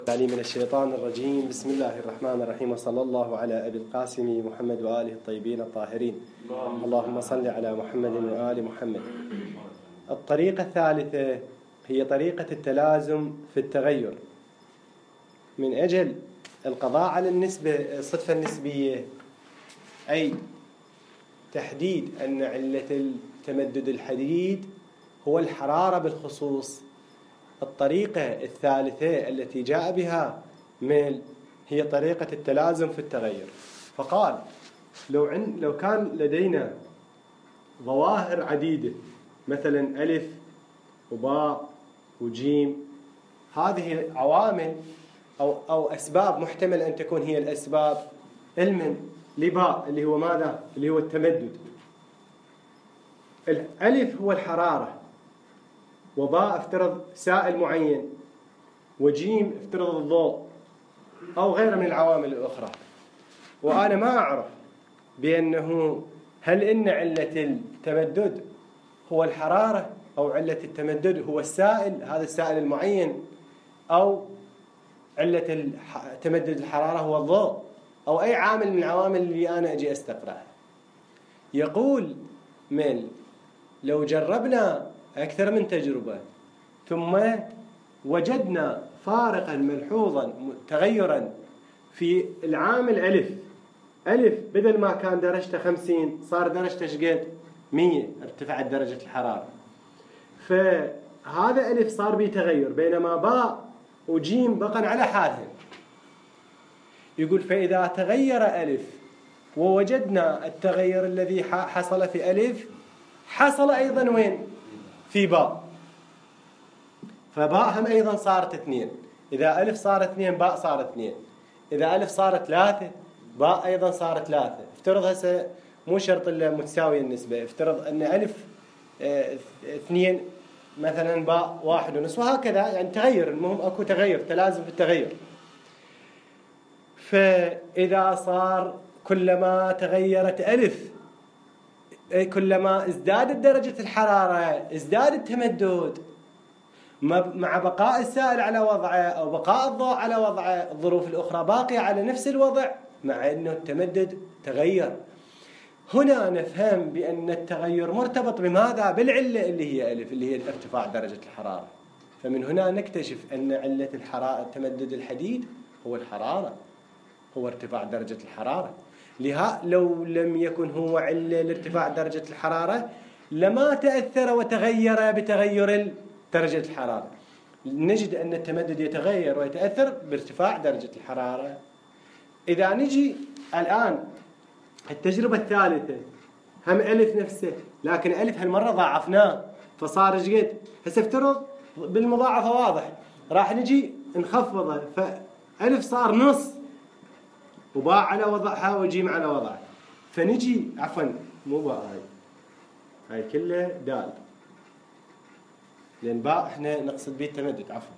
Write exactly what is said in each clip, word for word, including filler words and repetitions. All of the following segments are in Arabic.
علي من الشيطان الرجيم. بسم الله الرحمن الرحيم، وصلى الله على أبي القاسم محمد وآله الطيبين الطاهرين. اللهم صل على محمد وآل محمد. الطريقة الثالثة هي طريقة التلازم في التغير من أجل القضاء على النسبة الصفة النسبية، أي تحديد أن علة التمدد الحديد هو الحرارة بالخصوص. الطريقة الثالثة التي جاء بها ميل هي طريقة التلازم في التغير. فقال لو عن لو كان لدينا ظواهر عديدة، مثلا ألف وباء وجيم، هذه عوامل أو أو أسباب محتمل أن تكون هي الأسباب المن لباء اللي هو ماذا؟ اللي هو التمدد. الألف هو الحرارة، وباء افترض سائل معين، وجيم افترض الضوء أو غيره من العوامل الأخرى. وأنا ما أعرف بأنه هل إن علة التمدد هو الحرارة أو علة التمدد هو السائل، هذا السائل المعين، أو علة تمدد الحرارة هو الضوء، أو أي عامل من العوامل اللي أنا أجي أستقرأها. يقول ميل لو جربنا أكثر من تجربة ثم وجدنا فارقا ملحوظا تغيرا في العامل ألف ألف بدل ما كان درجته خمسين صار درجته شقد مية، ارتفعت درجة الحرارة، فهذا ألف صار به تغير، بينما باء وجيم بقى على حالهم. يقول فإذا تغير ألف ووجدنا التغير الذي حصل في ألف حصل أيضا وين؟ في باء، فباء هم أيضا صارت اثنين. إذا ألف صارت اثنين باء صارت اثنين. إذا ألف صارت ثلاثة باء أيضا صارت ثلاثة. افترض هسه مو شرط إلا متساوية النسبة، افترض أن ألف اه اثنين مثلا باء واحد ونصف، وهكذا يعني تغير. المهم أكو تغير، تلازم في التغير. فإذا صار كلما تغيرت ألف كلما ازدادت درجة الحرارة ازداد التمدد، مع بقاء السائل على وضعه أو بقاء الضوء على وضعه، الظروف الأخرى باقية على نفس الوضع مع أنه التمدد تغير. هنا نفهم بأن التغير مرتبط بماذا؟ بالعلة اللي هي ألف، اللي هي ارتفاع درجة الحرارة. فمن هنا نكتشف أن علة الحرارة التمدد الحديد هو الحرارة، هو ارتفاع درجة الحرارة. لها لو لم يكن هو علة لارتفاع درجة الحرارة لما تأثر وتغير بتغير درجة الحرارة. نجد أن التمدد يتغير ويتأثر بارتفاع درجة الحرارة. إذا نجي الآن التجربة الثالثة، هم ألف نفسه، لكن ألف هالمرة ضاعفناه فصار جد. هسه افترض بالمضاعفة واضح، راح نجي نخفضه، فألف صار نص، وباء على وضعها وجيم على وضعها. فنجي عفوا مو باء، هاي هاي كلها دال، لأن باء احنا نقصد به التمدد عفوا.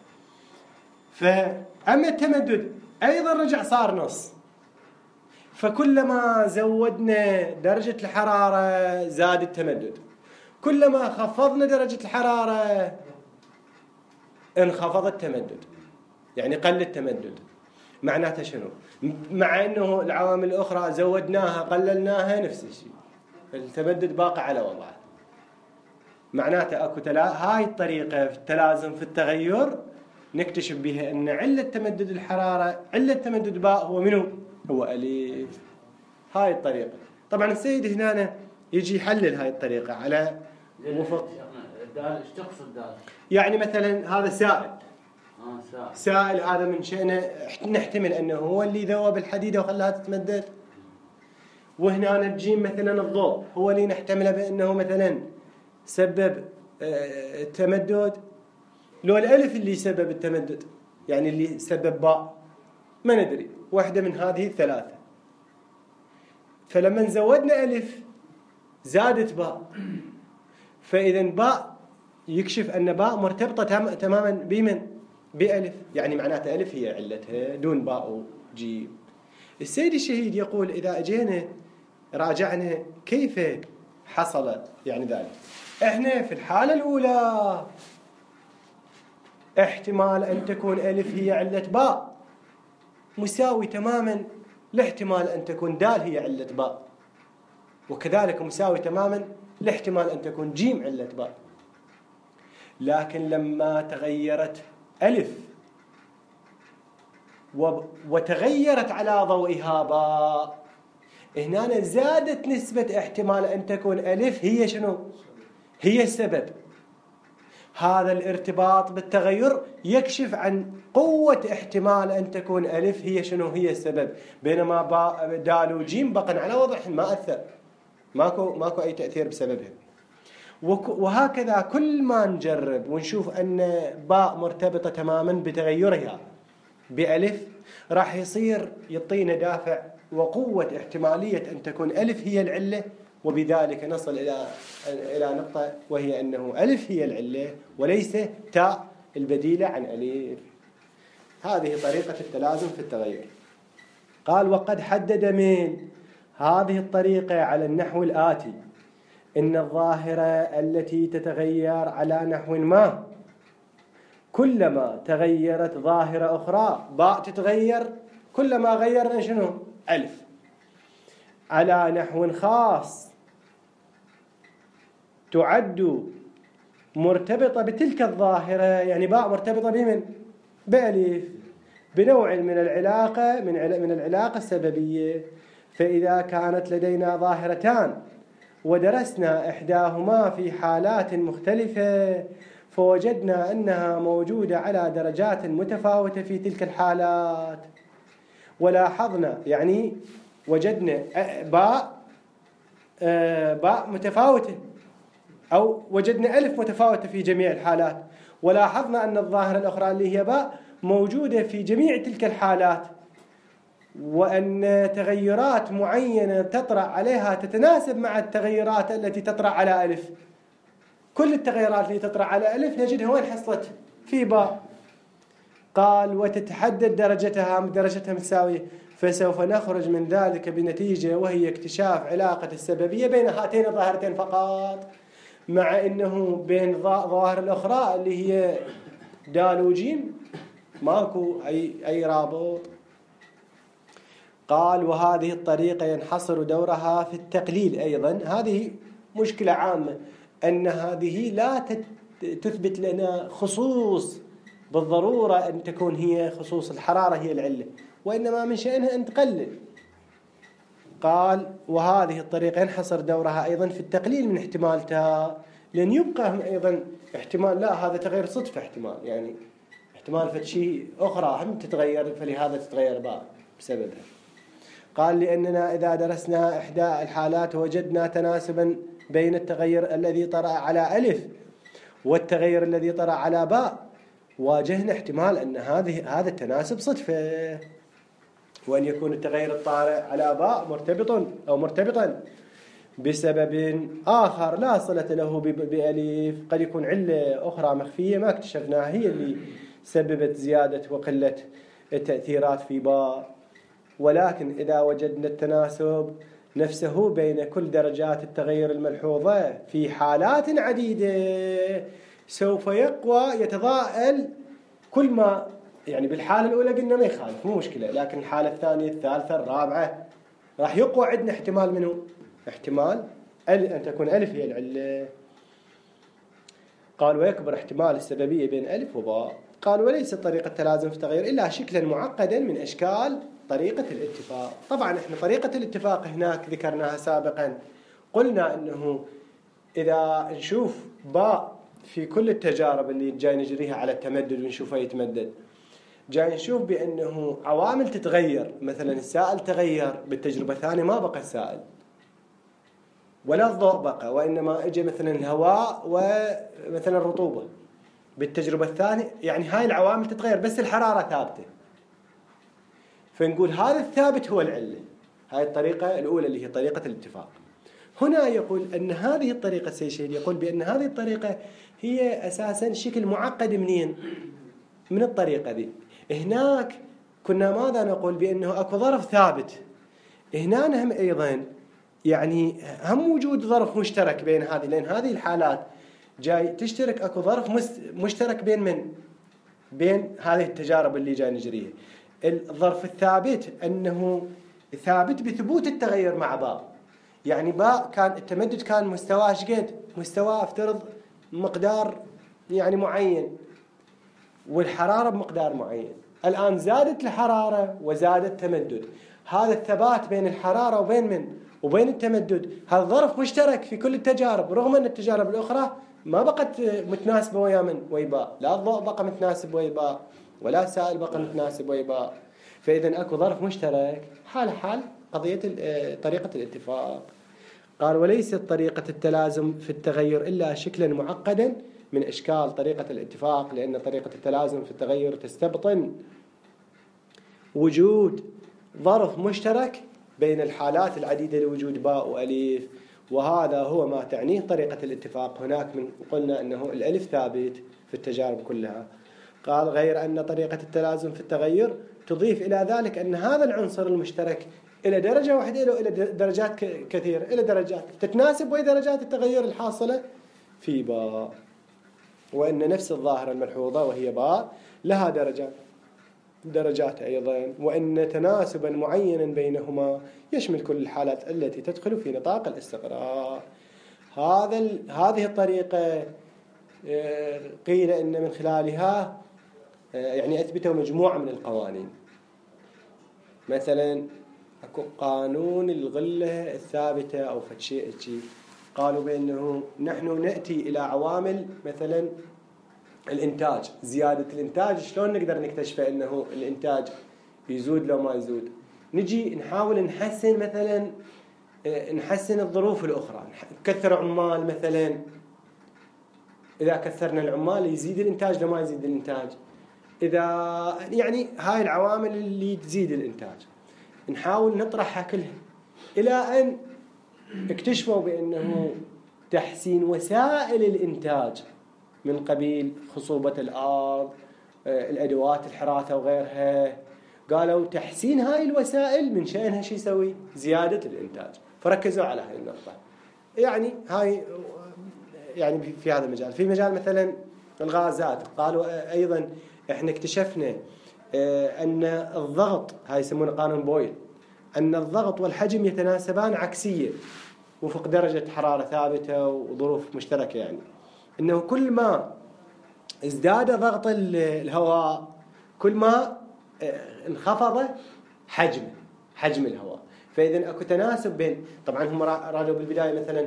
فأما التمدد أيضا رجع صار نص، فكلما زودنا درجة الحرارة زاد التمدد، كلما خفضنا درجة الحرارة انخفض التمدد، يعني قل التمدد. معناته شنو؟ مع أنه العوامل الأخرى زودناها قللناها نفس الشيء، التمدد باقي على وضعه. معناته أكو تلا... هاي الطريقة في التلازم في التغير نكتشف بها أن علة تمدد الحرارة علة تمدد باء هو منو؟ هو ألف. هاي الطريقة. طبعا السيد هنا يجي يحلل هاي الطريقة على وفق الدال. ايش تقصد دال؟ يعني مثلا هذا سائل، آه سائل. سائل هذا من شأنه نحتمل أنه هو اللي ذوب الحديدة وخلاها تتمدد. وهنا الجيم مثلا الضوء هو اللي نحتمله بأنه مثلا سبب التمدد، لو الألف اللي سبب التمدد يعني اللي سبب باء، ما ندري، واحدة من هذه الثلاثة. فلما زودنا ألف زادت باء، فإذا باء يكشف أن باء مرتبطة تماما بمن؟ بألف، يعني معناته ألف هي علتها دون باء وجيم. السيد الشهيد يقول إذا أجينا راجعنا كيف حصل يعني ذلك. احنا في الحالة الأولى احتمال أن تكون ألف هي علة باء مساوي تماما لاحتمال أن تكون دال هي علة باء، وكذلك مساوي تماما لاحتمال أن تكون جيم علة باء. لكن لما تغيرت ألف وتغيرت على ضوئها باء، هنا زادت نسبة احتمال أن تكون ألف هي شنو؟ هي السبب. هذا الارتباط بالتغير يكشف عن قوة احتمال أن تكون ألف هي شنو؟ هي السبب، بينما باء دال وجيم بقن على وضعهم ما أثر، ماكو ماكو أي تأثير بسببهم. وهكذا كل ما نجرب ونشوف أن باء مرتبطة تماما بتغيرها بألف، راح يصير يعطينا دافع وقوة احتمالية أن تكون ألف هي العلة، وبذلك نصل إلى إلى نقطة وهي أنه ألف هي العلة وليس تاء البديلة عن ألف. هذه طريقة التلازم في التغير. قال وقد حدد من هذه الطريقة على النحو الآتي: إن الظاهرة التي تتغير على نحو ما كلما تغيرت ظاهرة أخرى، باء تتغير كلما غيرنا شنو؟ ألف، على نحو خاص تعد مرتبطة بتلك الظاهرة، يعني باء مرتبطة بمن؟ بألف، بنوع من العلاقة من من العلاقة السببية. فإذا كانت لدينا ظاهرتان ودرسنا إحداهما في حالات مختلفة فوجدنا أنها موجودة على درجات متفاوتة في تلك الحالات، ولاحظنا يعني وجدنا باء باء متفاوتة أو وجدنا ألف متفاوتة في جميع الحالات، ولاحظنا أن الظاهرة الأخرى اللي هي باء موجودة في جميع تلك الحالات، وأن تغيرات معينة تطرأ عليها تتناسب مع التغيرات التي تطرأ على ألف. كل التغيرات اللي تطرأ على ألف نجدها وين حصلت؟ في باء. قال وتتحدد درجتها درجتها مساوية، فسوف نخرج من ذلك بنتيجة وهي اكتشاف علاقة السببية بين هاتين الظاهرتين فقط، مع أنه بين الظواهر الأخرى اللي هي دال وجيم ماكو أي أي رابط. قال وهذه الطريقة ينحصر دورها في التقليل أيضا. هذه مشكلة عامة، أن هذه لا تثبت لنا خصوص بالضرورة أن تكون هي خصوص الحرارة هي العلة، وإنما من شأنها أن تقلل. قال وهذه الطريقة ينحصر دورها أيضا في التقليل من احتمال تاء، لأن يبقى أيضا احتمال لا هذا تغير صدفة، احتمال يعني احتمال فشي أخرى هم تتغير فلهذا تتغير باء بسببها. قال لأننا إذا درسنا إحدى الحالات وجدنا تناسبا بين التغير الذي طرأ على ألف والتغير الذي طرأ على باء، واجهنا احتمال أن هذه هذا التناسب صدفة، وأن يكون التغير الطارئ على باء مرتبط أو مرتبطا بسبب آخر لا صلة له بألف، قد يكون علة أخرى مخفية ما اكتشفناها هي اللي سببت زيادة وقلة التأثيرات في باء. ولكن إذا وجدنا التناسب نفسه بين كل درجات التغير الملحوظة في حالات عديدة سوف يقوى يتضاءل كل ما يعني بالحالة الأولى قلنا ما يخالف مو مشكلة، لكن الحالة الثانية الثالثة الرابعة راح يقوى عندنا احتمال منه احتمال أن تكون ألف هي العلة. قال ويكبر احتمال السببية بين ألف وباء. قال وليس طريقة التلازم في التغيير إلا شكلا معقدا من أشكال طريقة الاتفاق. طبعا احنا طريقة الاتفاق هناك ذكرناها سابقا، قلنا أنه إذا نشوف باء في كل التجارب اللي جاي نجريها على التمدد ونشوفه يتمدد، جاي نشوف بأنه عوامل تتغير، مثلا السائل تغير بالتجربة الثانية ما بقى السائل ولا الضوء بقى، وإنما اجى مثلا الهواء ومثلا الرطوبة بالتجربة الثانية، يعني هاي العوامل تتغير بس الحرارة ثابتة، فنقول هذا الثابت هو العلة. هاي الطريقة الأولى اللي هي طريقة الاتفاق. هنا يقول أن هذه الطريقة سيشهد يقول بأن هذه الطريقة هي أساسا شكل معقد منين؟ من الطريقة دي. هناك كنا ماذا نقول؟ بأنه أكو ظرف ثابت، هنا هم أيضا يعني هم وجود ظرف مشترك بين هذه، لأن هذه الحالات جاي تشترك أكو ظرف مشترك بين من؟ بين هذه التجارب اللي جاي نجريها. الظرف الثابت أنه ثابت بثبوت التغير مع باء. يعني باء كان التمدد كان مستواه شقد؟ مستواه افترض مقدار يعني معين، والحرارة بمقدار معين. الآن زادت الحرارة وزاد التمدد، هذا الثبات بين الحرارة وبين من؟ وبين التمدد. هذا ظرف مشترك في كل التجارب، رغم أن التجارب الأخرى ما بقت متناسبة ويا من؟ ويا باء. لا الضوء بقى متناسب ويا باء، ولا السائل بقى متناسب ويا باء. فإذا أكو ظرف مشترك حال حال قضية طريقة الاتفاق. قال وليست طريقة التلازم في التغير إلا شكلا معقدا من إشكال طريقة الاتفاق، لأن طريقة التلازم في التغير تستبطن وجود ظرف مشترك بين الحالات العديدة لوجود باء وأليف، وهذا هو ما تعنيه طريقة الاتفاق. هناك من قلنا أنه الألف ثابت في التجارب كلها. قال غير أن طريقة التلازم في التغير تضيف إلى ذلك أن هذا العنصر المشترك إلى درجة واحدة له إلى درجات كثيرة، إلى درجات تتناسب وهي درجات التغير الحاصلة في باء، وأن نفس الظاهرة الملحوظة وهي باء لها درجات درجات أيضا، وأن تناسبا معينا بينهما يشمل كل الحالات التي تدخل في نطاق الاستقرار. هذا هذه الطريقة قيل أن من خلالها يعني أثبتوا مجموعة من القوانين. مثلا أكو قانون الغلة الثابتة أو فشيء شيء، قالوا بأنه نحن نأتي إلى عوامل مثلا الإنتاج، زيادة الإنتاج شلون نقدر نكتشف أنه الإنتاج يزود لو ما يزود؟ نجي نحاول نحسن مثلا نحسن الظروف الأخرى، نكثر عمال مثلا، إذا كثرنا العمال يزيد الإنتاج لو ما يزيد الإنتاج، إذا يعني هاي العوامل اللي تزيد الإنتاج نحاول نطرحها كلها، إلى أن اكتشفوا بأنه تحسين وسائل الإنتاج من قبيل خصوبة الأرض، الأدوات الحراثة وغيرها، قالوا تحسين هاي الوسائل من شأنها شو يسوي؟ زيادة الإنتاج. فركزوا على هاي النقطة. يعني هاي يعني في هذا المجال. في مجال مثلا الغازات، قالوا أيضا إحنا اكتشفنا أن الضغط، هاي يسمونه قانون بويل، أن الضغط والحجم يتناسبان عكسية وفق درجة حرارة ثابتة وظروف مشتركة. يعني أنه كل ما ازداد ضغط الهواء كل ما انخفض حجم حجم الهواء. فإذا أكو تناسب بين، طبعا هم رادوا بالبداية مثلا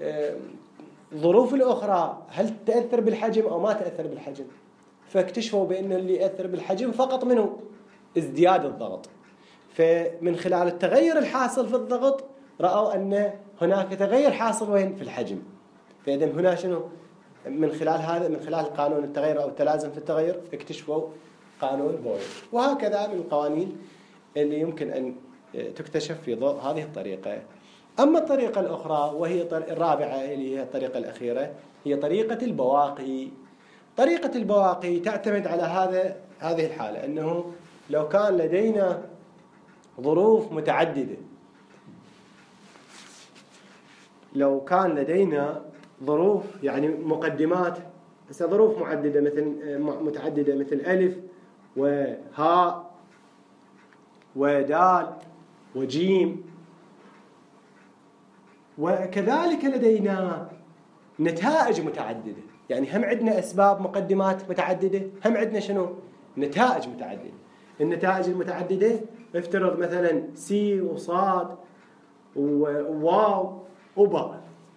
الظروف الأخرى هل تأثر بالحجم أو ما تأثر بالحجم، فاكتشفوا بأن اللي يأثر بالحجم فقط منه ازدياد الضغط. فمن خلال التغير الحاصل في الضغط رأوا أن هناك تغير حاصل وين؟ في الحجم. فإذا هنا شنو؟ من خلال هذا، من خلال قانون التغير أو التلازم في التغير اكتشفوا قانون بويل. وهكذا من القوانين اللي يمكن أن تكتشف في ضوء هذه الطريقة. أما الطريقة الأخرى وهي الرابعة اللي هي الطريقة الأخيرة، هي طريقة البواقي. طريقة البواقي تعتمد على هذا هذه الحالة، أنه لو كان لدينا ظروف متعددة، لو كان لدينا ظروف يعني مقدمات، بس ظروف معددة مثل متعددة مثل ألف وهاء ودال وجيم، وكذلك لدينا نتائج متعددة. يعني هم عندنا أسباب مقدمات متعددة، هم عندنا شنو؟ نتائج متعددة. النتائج المتعددة افترض مثلا سي وصاد وواو وباء.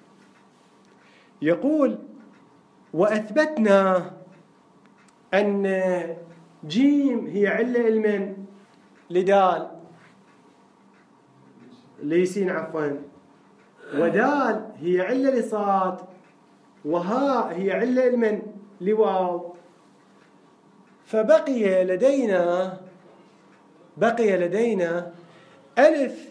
يقول وأثبتنا أن جيم هي علة المن لدال ليسين عفوا، ودال هي علة لصاد، وهاء هي علة المن لواو. فبقي لدينا بقي لدينا ألف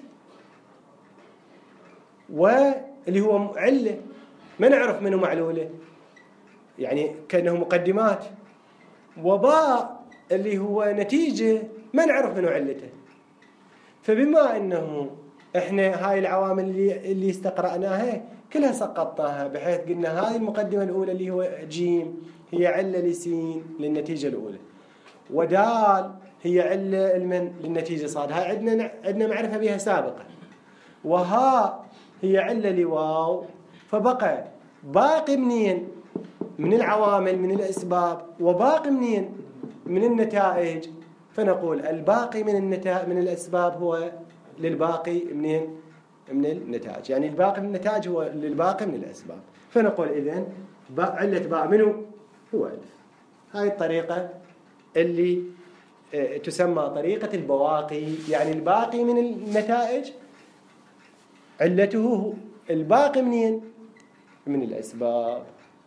واللي هو علة ما نعرف منه معلولة، يعني كأنه مقدمات، وباء اللي هو نتيجة ما نعرف منه علته. فبما أنه إحنا هاي العوامل اللي, اللي استقرأناها كلها سقطناها، بحيث قلنا هاي المقدمة الأولى اللي هو جيم هي علة لسين للنتيجة الأولى، ودال هي علة المن للنتيجة صاد، هاي عندنا عندنا معرفة بها سابقا. وها هي علة لواو، فبقى باقي منين؟ من العوامل من الأسباب، وباقي منين؟ من النتائج. فنقول الباقي من النتائج من الأسباب هو للباقي منين؟ من النتائج، يعني الباقي من النتائج هو للباقي من الأسباب. فنقول إذن علة باء منه هو ألف. هاي الطريقة اللي تسمى طريقة البواقي، يعني الباقي من النتائج علته هو الباقي منين؟ من الأسباب.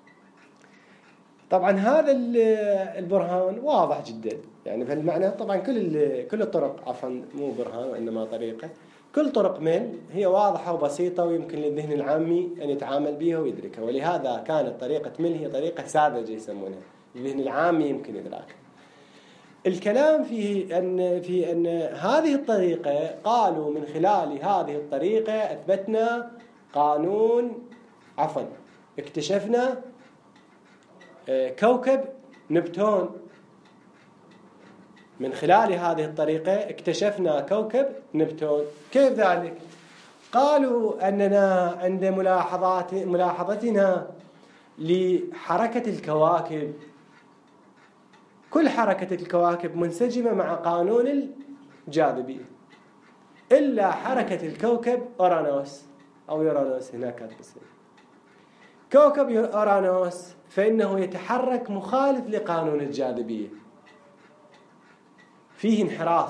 طبعا هذا البرهان واضح جدا، يعني بهالمعنى طبعا كل كل الطرق، عفوا مو برهان وإنما طريقة، كل طرق ميل هي واضحة وبسيطة ويمكن للذهن العامي أن يتعامل بها ويدركها، ولهذا كانت طريقة ميل هي طريقة ساذجة يسمونها، الذهن العامي يمكن إدراكها. الكلام فيه أن في أن هذه الطريقة، قالوا من خلال هذه الطريقة أثبتنا قانون، عفوا اكتشفنا كوكب نبتون. من خلال هذه الطريقة اكتشفنا كوكب نبتون. كيف ذلك؟ قالوا أننا عند ملاحظات ملاحظتنا لحركة الكواكب، كل حركة الكواكب منسجمة مع قانون الجاذبية إلا حركة الكوكب أورانوس أو يورانوس. هناك كوكب أورانوس فإنه يتحرك مخالف لقانون الجاذبية، فيه انحراف.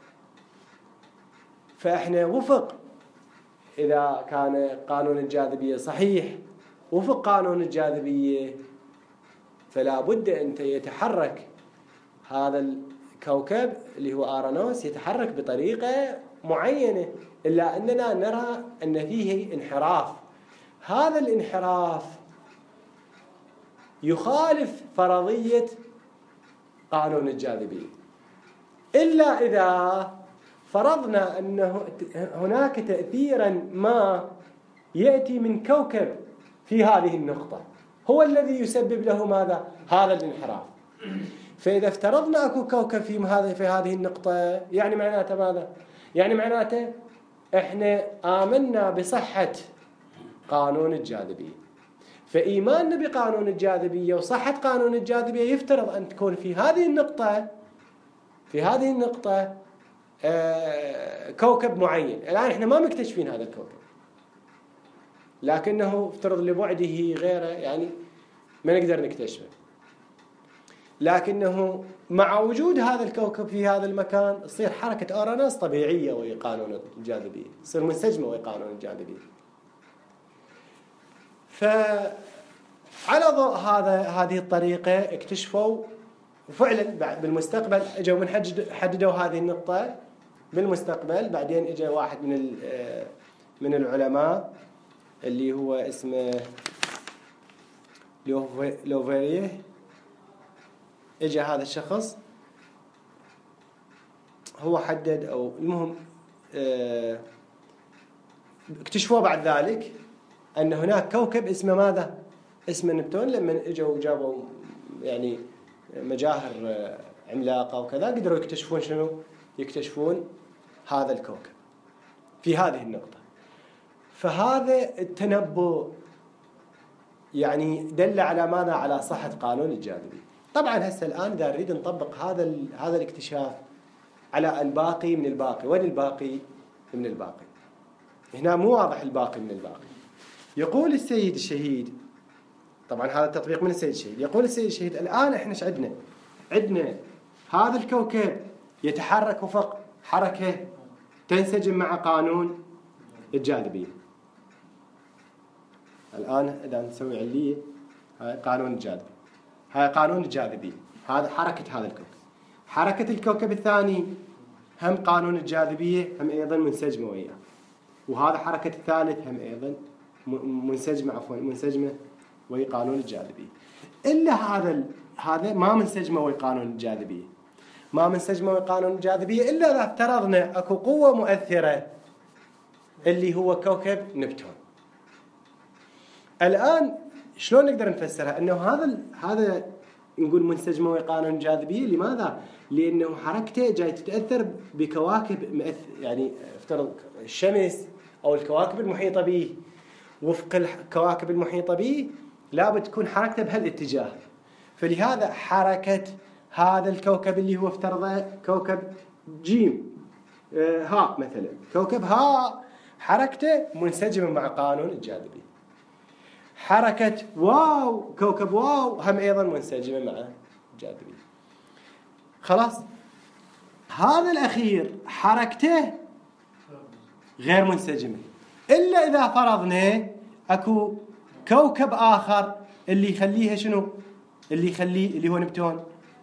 فإحنا وفق، إذا كان قانون الجاذبية صحيح وفق قانون الجاذبية، فلا بد أن يتحرك هذا الكوكب اللي هو أورانوس يتحرك بطريقة معينة، إلا أننا نرى أن فيه انحراف. هذا الانحراف يخالف فرضية قانون الجاذبية، إلا إذا فرضنا أن هناك تأثيرا ما يأتي من كوكب في هذه النقطة هو الذي يسبب له ماذا؟ هذا الانحراف. فإذا افترضنا أكو كوكب في هذه في هذه النقطة، يعني معناته ماذا؟ يعني معناته إحنا آمنا بصحة قانون الجاذبية. فإيماننا بقانون الجاذبية وصحة قانون الجاذبية يفترض أن تكون في هذه النقطة في هذه النقطة آه كوكب معين. الآن إحنا ما مكتشفين هذا الكوكب، لكنه افترض لبعده غيره، يعني ما نقدر نكتشفه، لكنه مع وجود هذا الكوكب في هذا المكان تصير حركة أورانوس طبيعية وهي قانون الجاذبية، تصير منسجمة وهي قانون الجاذبية. فعلى ضوء هذا هذه الطريقة اكتشفوا، وفعلا بالمستقبل اجوا من حددوا هذه النقطة بالمستقبل. بعدين اجى واحد من من العلماء اللي هو اسمه لوفيريه، اجى هذا الشخص هو حدد، او المهم اكتشفوا بعد ذلك ان هناك كوكب اسمه ماذا؟ اسمه نبتون. لما اجوا جابوا يعني مجاهر عملاقة وكذا قدروا يكتشفون شنو؟ يكتشفون هذا الكوكب في هذه النقطة. فهذا التنبؤ يعني دل على ماذا؟ على صحة قانون الجاذبية. طبعا هسه الآن إذا نريد نطبق هذا هذا الاكتشاف على الباقي من الباقي. وين الباقي من الباقي؟ هنا مو واضح الباقي من الباقي. يقول السيد الشهيد، طبعا هذا التطبيق من السيد الشهيد، يقول السيد الشهيد الآن احنا ايش عندنا؟ عندنا هذا الكوكب يتحرك وفق حركة تنسجم مع قانون الجاذبية. الآن إذا نسوي علية، هاي قانون الجاذبية، هاي قانون الجاذبية، هذا حركة هذا الكوكب. حركة الكوكب الثاني هم قانون الجاذبية هم أيضا منسجمة وياه، وهذا حركة الثالث هم أيضا منسجمة عفوا منسجمة وهي قانون الجاذبية. إلا هذا هذا ما منسجمة وهي قانون الجاذبية، ما منسجمة وهي قانون الجاذبية إلا إذا افترضنا أكو قوة مؤثرة اللي هو كوكب نبتون. الآن شلون نقدر نفسرها؟ إنه هذا هذا نقول منسجمة ويا قانون الجاذبية. لماذا؟ لأنه حركته جاي تتأثر بكواكب يعني افترض الشمس أو الكواكب المحيطة به. وفق الكواكب المحيطة به لابد تكون حركته بهالاتجاه. فلهذا حركة هذا الكوكب اللي هو افترضه كوكب جيم آه ها مثلا، كوكب ها حركته منسجمة مع قانون الجاذبية. حركة واو كوكب واو هم أيضا منسجمة مع الجاذبية. خلاص. هذا الأخير حركته غير منسجمة، إلا إذا فرضنا أكو كوكب آخر اللي يخليها شنو؟ اللي يخليه اللي هو نبتون،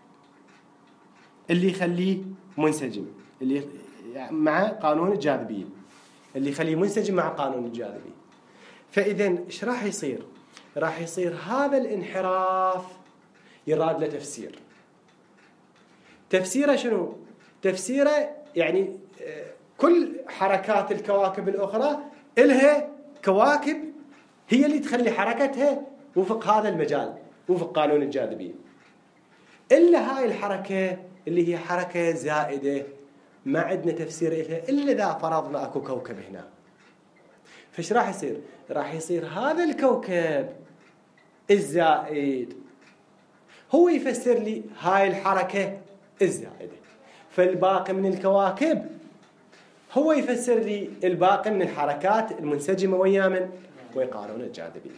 اللي يخليه منسجم اللي مع قانون الجاذبية، اللي يخليه منسجم مع قانون الجاذبية. فإذا إيش راح يصير؟ راح يصير هذا الانحراف يراد له تفسير. تفسيره شنو؟ تفسيره يعني كل حركات الكواكب الأخرى إلها كواكب هي اللي تخلي حركتها وفق هذا المجال، وفق قانون الجاذبية. إلا هاي الحركة اللي هي حركة زائدة ما عندنا تفسير إلها إلا إذا فرضنا أكو كوكب هنا. فإيش راح يصير؟ راح يصير هذا الكوكب الزائد هو يفسر لي هاي الحركة الزائدة، فالباقي من الكواكب هو يفسر لي الباقي من الحركات المنسجمة ويا من؟ ويا قانون الجاذبية.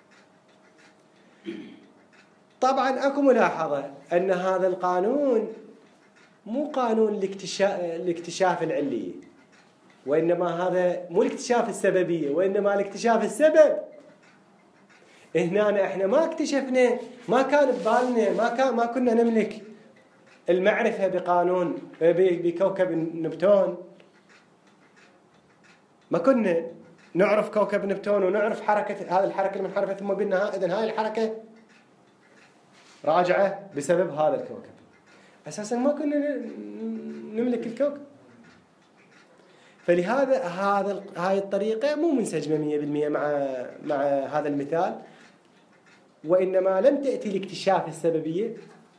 طبعا أكو ملاحظة أن هذا القانون مو قانون الاكتشاف, الاكتشاف العلية، وإنما هذا مو الاكتشاف السببية، وإنما الاكتشاف السبب. هنا احنا ما اكتشفنا، ما كان ببالنا، ما كان ما كنا نملك المعرفة بقانون بكوكب نبتون. ما كنا نعرف كوكب نبتون ونعرف حركة هذه الحركة المنحرفة، ثم قلنا إذن هاي الحركة راجعة بسبب هذا الكوكب. أساسا ما كنا نملك الكوكب. فلهذا هذا هاي الطريقة مو منسجمة مية بالمية مع مع هذا المثال، وإنما لم تأتي لاكتشاف السببية،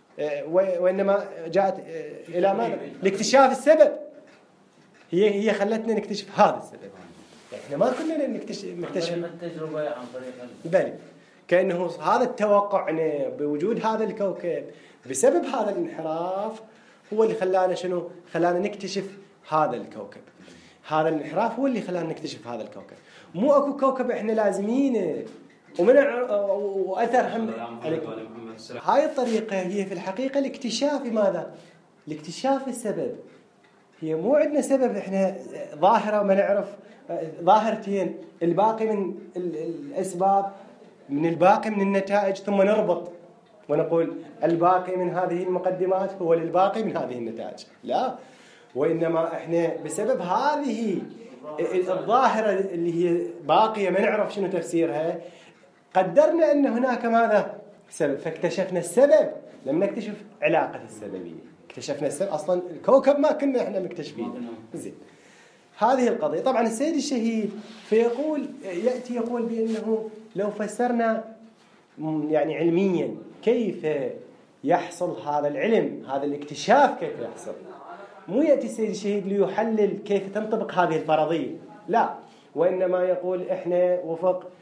وإنما جاءت إلى ماذا؟ لاكتشاف السبب. هي هي خلتنا نكتشف هذا السبب. احنا ما كنا نكتشف نكتشف التجربة عن طريق بل كأنه هذا التوقع بوجود هذا الكوكب بسبب هذا الانحراف هو اللي خلانا شنو؟ خلانا نكتشف هذا الكوكب. هذا الانحراف هو اللي خلانا نكتشف هذا الكوكب. مو اكو كوكب احنا لازمينه ومن واثر هم. هاي الطريقة هي في الحقيقة الاكتشاف ماذا؟ الاكتشاف السبب. هي مو عندنا سبب احنا ظاهرة وما نعرف ظاهرتين، الباقي من الأسباب من الباقي من النتائج، ثم نربط ونقول الباقي من هذه المقدمات هو للباقي من هذه النتائج. لا، وإنما احنا بسبب هذه الظاهرة اللي هي باقية ما نعرف شنو تفسيرها قدرنا أن هناك ماذا؟ سبب، فاكتشفنا السبب. لم نكتشف علاقة السببية، اكتشفنا السبب. أصلا الكوكب ما كنا احنا مكتشفين. زين، هذه القضية. طبعا السيد الشهيد فيقول يأتي يقول بأنه لو فسرنا يعني علميا كيف يحصل هذا العلم، هذا الاكتشاف كيف يحصل، مو يأتي السيد الشهيد ليحلل كيف تنطبق هذه الفرضية، لا، وإنما يقول إحنا وفق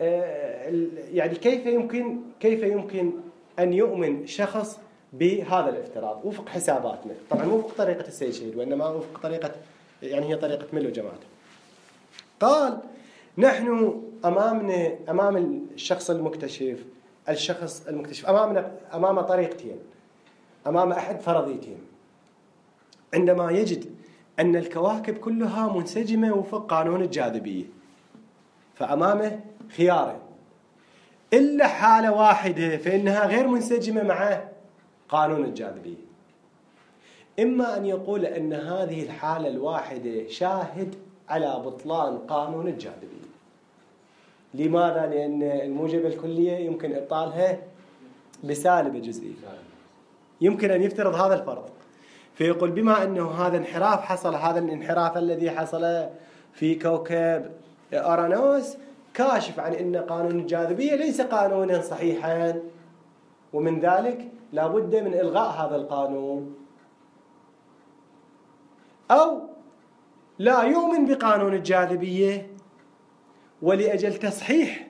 يعني كيف يمكن كيف يمكن أن يؤمن شخص بهذا الافتراض وفق حساباتنا. طبعا مو وفق طريقة السيد الشهيد، وإنما وفق طريقة يعني هي طريقة ملو جماعته. قال نحن أمامنا أمام الشخص المكتشف الشخص المكتشف أمامنا أمام طريقتين، أمام أحد فرضيتين. عندما يجد أن الكواكب كلها منسجمة وفق قانون الجاذبية، فأمامه خيارين، إلا حالة واحدة فإنها غير منسجمة مع قانون الجاذبية. إما أن يقول أن هذه الحالة الواحدة شاهد على بطلان قانون الجاذبية. لماذا؟ لأن الموجبة الكلية يمكن إبطالها بسالبة جزئية. يمكن أن يفترض هذا الفرض، فيقول بما أنه هذا انحراف حصل، هذا الانحراف الذي حصل في كوكب أورانوس كاشف عن أن قانون الجاذبية ليس قانونا صحيحا، ومن ذلك لا بد من إلغاء هذا القانون، أو لا يؤمن بقانون الجاذبية، ولأجل تصحيح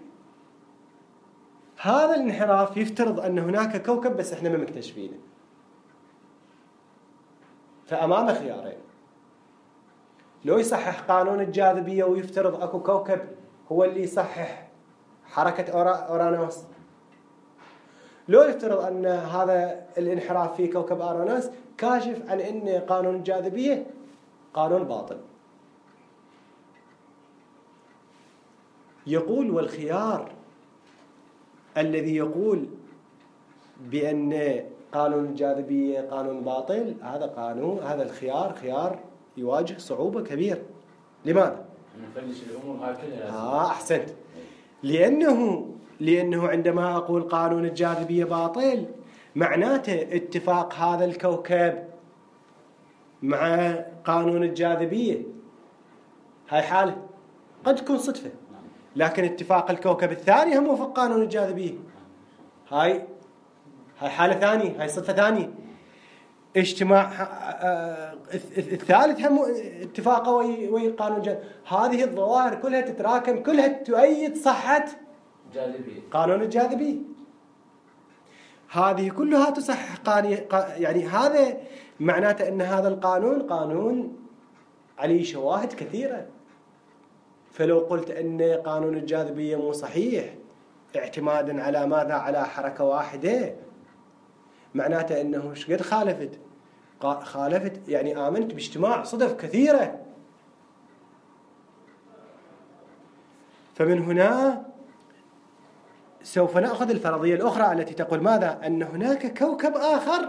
هذا الانحراف يفترض أن هناك كوكب بس إحنا ما مكتشفينه. فأمامه خيارين: لو يصحح قانون الجاذبية ويفترض أكو كوكب هو اللي يصحح حركة أورانوس، لو يفترض أن هذا الانحراف في كوكب أورانوس كاشف عن أن قانون الجاذبية قانون باطل. يقول والخيار الذي يقول بأن قانون الجاذبية قانون باطل، هذا قانون هذا الخيار خيار يواجه صعوبة كبيرة. لماذا؟ نفلش الأمور هاي كلها. آه أحسنت. لأنه لأنه عندما أقول قانون الجاذبية باطل معناته اتفاق هذا الكوكب مع قانون الجاذبية هاي حالة قد تكون صدفة، لكن اتفاق الكوكب الثاني هم وفق قانون الجاذبية هاي هاي حالة ثانية، هاي صدفة ثانية. اجتماع الثالث هم اتفاقه ويا قانون الجاذبية. هذه الظواهر كلها تتراكم، كلها تؤيد صحة جاذبية قانون الجاذبية. هذه كلها تصحح قانون، يعني هذا معناته أن هذا القانون قانون عليه شواهد كثيرة. فلو قلت أن قانون الجاذبية مو صحيح اعتمادا على ماذا؟ على حركة واحدة، معناته أنه شقد خالفت خالفت يعني آمنت باجتماع صدف كثيرة. فمن هنا سوف نأخذ الفرضية الأخرى التي تقول ماذا؟ أن هناك كوكب آخر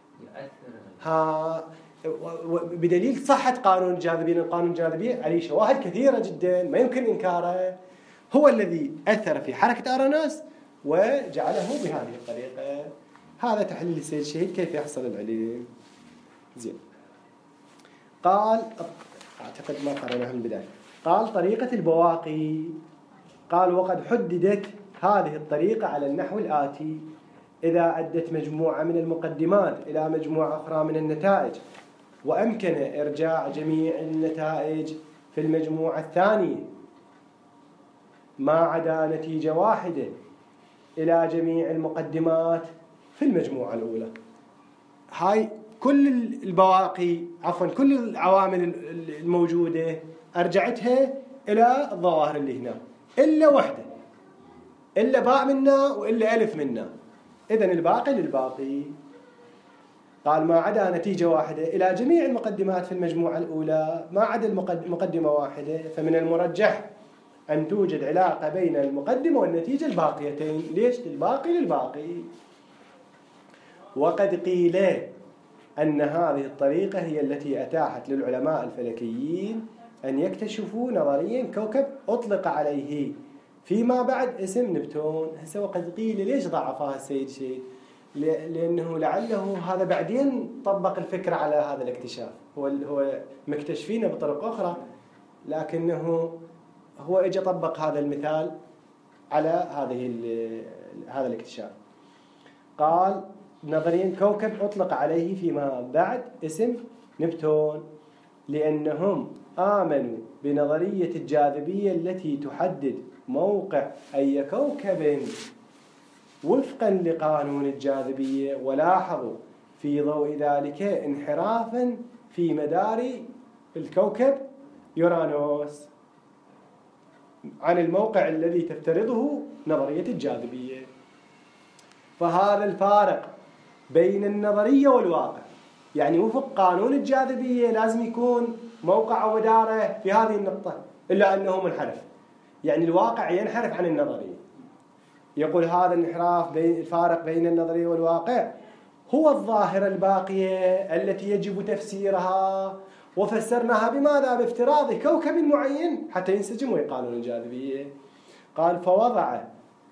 ها بدليل صحة قانون الجاذبية. قانون الجاذبية عليه شواهد كثيرة جدا ما يمكن إنكاره، هو الذي أثر في حركة أورانوس وجعله بهذه الطريقة. هذا تحليل السيد الشهيد كيف يحصل العلم. زين. قال أعتقد ما قرأناها من البداية. قال طريقة البواقي. قال وقد حددت هذه الطريقة على النحو الآتي: إذا أدت مجموعة من المقدمات إلى مجموعة أخرى من النتائج، وأمكن إرجاع جميع النتائج في المجموعة الثانية ما عدا نتيجة واحدة إلى جميع المقدمات في المجموعة الأولى. هاي كل البواقي عفوا كل العوامل الموجودة أرجعتها إلى الظواهر اللي هنا إلا واحدة، إلا باء منا وإلا ألف منا. إذن الباقي للباقي. قال ما عدا نتيجة واحدة إلى جميع المقدمات في المجموعة الأولى ما عدا مقدمة واحدة، فمن المرجح أن توجد علاقة بين المقدمة والنتيجة الباقيتين. ليش؟ الباقي للباقي. وقد قيل أن هذه الطريقة هي التي أتاحت للعلماء الفلكيين أن يكتشفوا نظريا كوكب أطلق عليه فيما بعد اسم نبتون. هسه وقد قيل ليش ضعفها السيد شيء؟ لأنه لعله هذا بعدين طبق الفكرة على هذا الاكتشاف. هو هو مكتشفينه بطرق أخرى، لكنه هو اجى طبق هذا المثال على هذه هذا الاكتشاف. قال نظريا كوكب أطلق عليه فيما بعد اسم نبتون لأنهم آمنوا بنظرية الجاذبية التي تحدد موقع أي كوكب وفقا لقانون الجاذبية، ولاحظوا في ضوء ذلك انحرافا في مدار الكوكب يورانوس عن الموقع الذي تفترضه نظرية الجاذبية. فهذا الفارق بين النظرية والواقع، يعني وفق قانون الجاذبية لازم يكون موقع ومداره في هذه النقطة، إلا أنه منحرف، يعني الواقع ينحرف عن النظرية. يقول هذا الانحراف بين الفارق بين النظرية والواقع هو الظاهرة الباقية التي يجب تفسيرها، وفسرناها بماذا؟ بافتراض كوكب معين حتى ينسجم ويا قانون الجاذبية. قال فوضع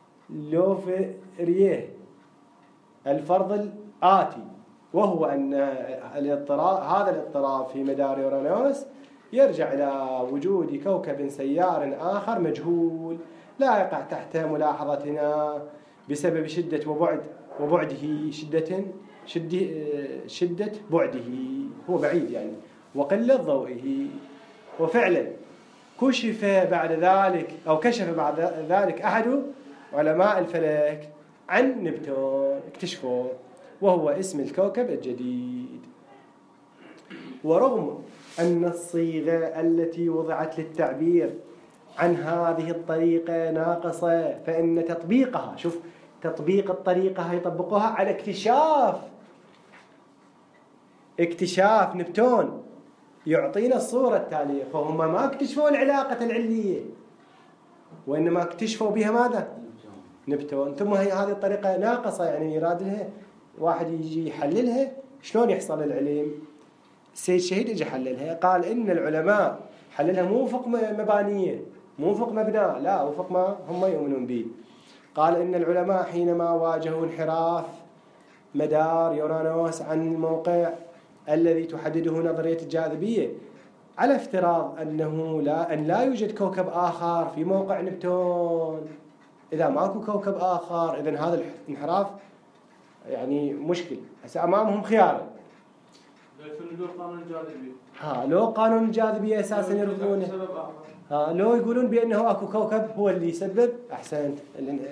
لوفريه الفرض الآتي، وهو أن الاضطراب هذا الاضطراب في مدار يورانوس يرجع إلى وجود كوكب سيار آخر مجهول لا يقع تحت ملاحظتنا بسبب شدة وبعد وبعده شدة شدة شدة بعده، هو بعيد يعني، وقلة ضوئه. وفعلا كشف بعد ذلك أو كشف بعد ذلك أحد علماء الفلك عن نبتون، اكتشفه، وهو اسم الكوكب الجديد. ورغم أن الصيغة التي وضعت للتعبير عن هذه الطريقة ناقصة، فإن تطبيقها، شوف تطبيق الطريقة يطبقها على اكتشاف اكتشاف نبتون يعطينا الصورة التالية. فهم ما اكتشفوا العلاقة العلية، وإنما اكتشفوا بها ماذا؟ نبتون. ثم هي هذه الطريقة ناقصة، يعني يراد لها واحد يجي يحللها شلون يحصل العلم. السيد الشهيد اجى حللها، قال إن العلماء حللها مو وفق مبانية، مو وفق مبنى، لا وفق ما هم يؤمنون به. قال إن العلماء حينما واجهوا انحراف مدار يورانوس عن الموقع الذي تحدده نظرية الجاذبية، على افتراض أنه لا أن لا يوجد كوكب آخر في موقع نبتون، إذا ماكو كوكب آخر إذن هذا الانحراف يعني مشكل. هسه أمامهم خيار، لو قانون الجاذبية ها لو قانون الجاذبية أساسا يرفضونه، ها لو يقولون بأنه أكو كوكب هو اللي يسبب، أحسنت،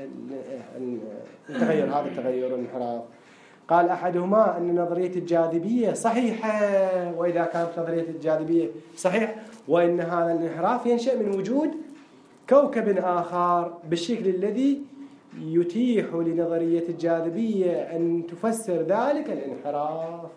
التغير هذا التغير الانحراف. قال أحدهما أن نظرية الجاذبية صحيحة، وإذا كانت نظرية الجاذبية صحيح وإن هذا الانحراف ينشأ من وجود كوكب آخر بالشكل الذي يتيح لنظرية الجاذبية أن تفسر ذلك الانحراف.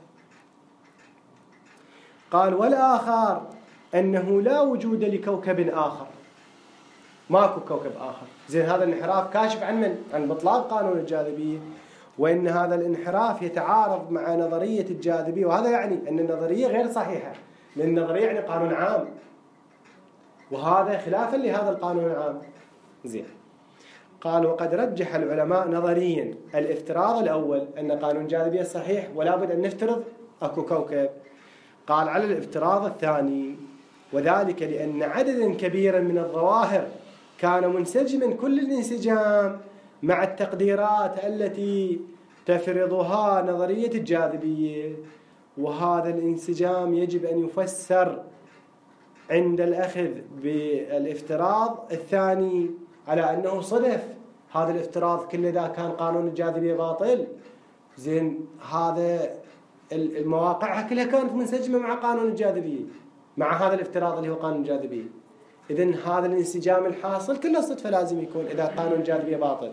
قال والآخر أنه لا وجود لكوكب آخر، ماكو كوكب آخر. زين هذا الانحراف كاشف عن من؟ عن بطلان قانون الجاذبية، وإن هذا الانحراف يتعارض مع نظرية الجاذبية، وهذا يعني أن النظرية غير صحيحة، لأن النظرية يعني قانون عام، وهذا خلافا لهذا القانون العام. زين قال وقد رجح العلماء نظريا الافتراض الأول أن قانون الجاذبية صحيح ولا بد أن نفترض أكو كوكب، قال على الافتراض الثاني، وذلك لأن عددا كبيرا من الظواهر كان منسجما كل الانسجام مع التقديرات التي تفرضها نظرية الجاذبية، وهذا الانسجام يجب أن يفسر عند الأخذ بالافتراض الثاني على أنه صدف. هذا الافتراض كل إذا كان قانون الجاذبية باطل، زين هذا المواقعها كلها كانت منسجمة مع قانون الجاذبية، مع هذا الافتراض اللي هو قانون الجاذبية. إذن هذا الانسجام الحاصل كله صدفة لازم يكون إذا قانون الجاذبية باطل.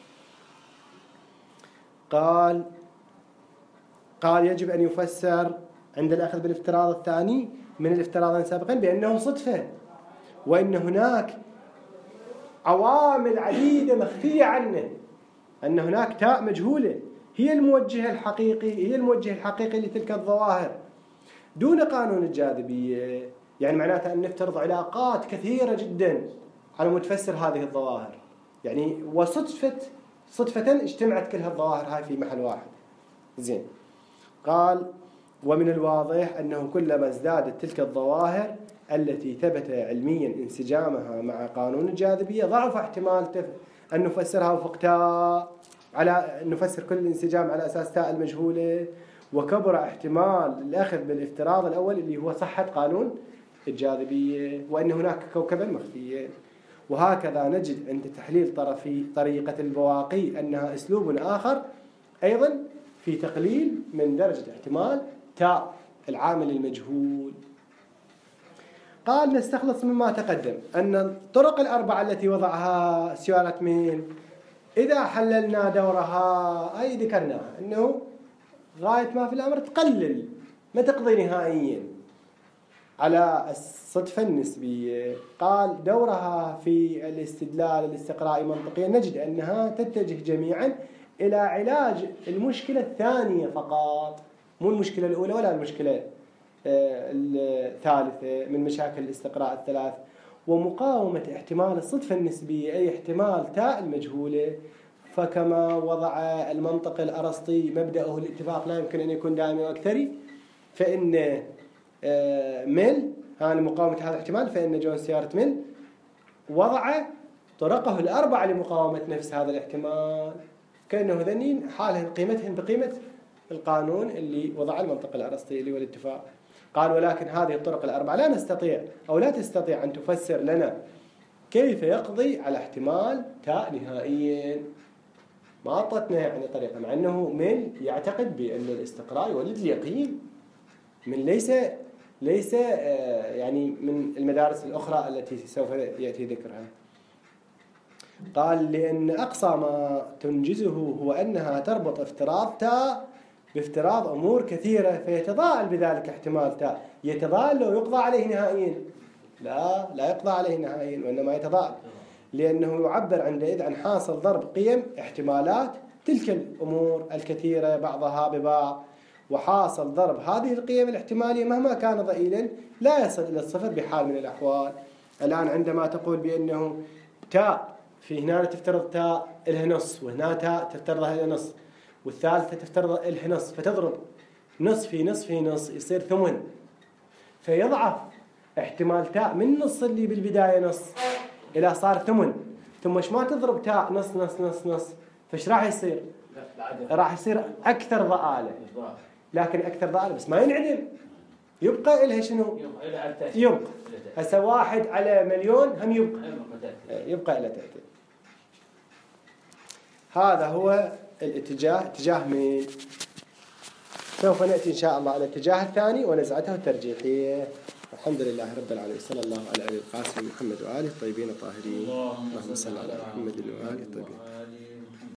قال قال يجب أن يفسر عند الأخذ بالافتراض الثاني من الافتراضين سابقا بأنه صدفة، وإن هناك عوامل عديدة مخفية عنه، أن هناك تاء مجهولة هي الموجه الحقيقي هي الموجه الحقيقي لتلك الظواهر دون قانون الجاذبية. يعني معناتها أن نفترض علاقات كثيرة جدا على متفسر هذه الظواهر، يعني وصدفة صدفة اجتمعت كل هالظواهر هاي في محل واحد. زين قال ومن الواضح أنه كلما ازدادت تلك الظواهر التي ثبت علميا انسجامها مع قانون الجاذبية ضعف احتمال تف... أن نفسرها وفق تاء على أن نفسر كل الانسجام على أساس تاء المجهولة، وكبر احتمال الأخذ بالافتراض الأول اللي هو صحة قانون الجاذبية وأن هناك كوكبا مخفيا. وهكذا نجد عند تحليل طرفي طريقة البواقي أنها أسلوب آخر أيضا في تقليل من درجة احتمال تاء العامل المجهول. قال نستخلص مما تقدم أن الطرق الأربعة التي وضعها ستيوارت ميل إذا حللنا دورها أي ذكرناها أنه غاية ما في الأمر تقلل ما تقضي نهائيا على الصدفة النسبية. قال دورها في الاستدلال الاستقرائي منطقيا نجد أنها تتجه جميعا إلى علاج المشكلة الثانية فقط، مو المشكلة الأولى ولا المشكلة الثالثة من مشاكل الاستقراء الثلاث، ومقاومة احتمال الصدفة النسبية أي احتمال تاء المجهولة. فكما وضع المنطق الأرسطي مبدأه الاتفاق لا يمكن أن يكون دائما وأكثري، فإن ميل هذا مقاومة هذا الاحتمال، فإن جون ستيوارت ميل وضع طرقه الأربعة لمقاومة نفس هذا الاحتمال. كأنه ذنين حالهم قيمتهم بقيمة القانون اللي وضع المنطق الأرسطيلي والاتفاق. قال ولكن هذه الطرق الأربعة لا نستطيع أو لا تستطيع أن تفسر لنا كيف يقضي على احتمال تاء نهائيا. ما أعطتنا يعني طريقة، مع أنه من يعتقد بأن الاستقراء يولد اليقين، من ليس ليس يعني من المدارس الأخرى التي سوف يأتي ذكرها. قال لأن أقصى ما تنجزه هو أنها تربط افتراض تاء بافتراض أمور كثيرة فيتضاءل بذلك احتمال تاء. يتضاءل لو يقضى عليه نهائيا؟ لا، لا يقضى عليه نهائيا، وإنما يتضاءل لأنه يعبر عندئذ عن حاصل ضرب قيم احتمالات تلك الأمور الكثيرة بعضها ببعض، وحاصل ضرب هذه القيم الاحتمالية مهما كان ضئيلا لا يصل إلى الصفر بحال من الأحوال. الآن عندما تقول بأنه تاء في هنا تفترض تاء إلها نص، وهنا تاء تفترضها إلها نص، والثالثة تفترض إلها نص، فتضرب نص في نص في نص يصير ثمن، فيضعف احتمال تاء من نص اللي بالبداية نص إلى صار ثمن. ثم إيش ما تضرب تاء نص نص نص نص، فإيش راح يصير؟ راح يصير أكثر ضآلة، لكن أكثر ضآلة بس ما ينعدم، يبقى إلها شنو؟ يبقى هسه واحد على مليون هم يبقى يبقى إلى تأتي. هذا هو الاتجاه، اتجاه مين؟ سوف نأتي إن شاء الله على الاتجاه الثاني ونزعته الترجيحية. الحمد لله رب العالمين، صلى الله على علي القاسم محمد وآله الطيبين الطاهرين. اللهم صل على محمد وآله الطيبين.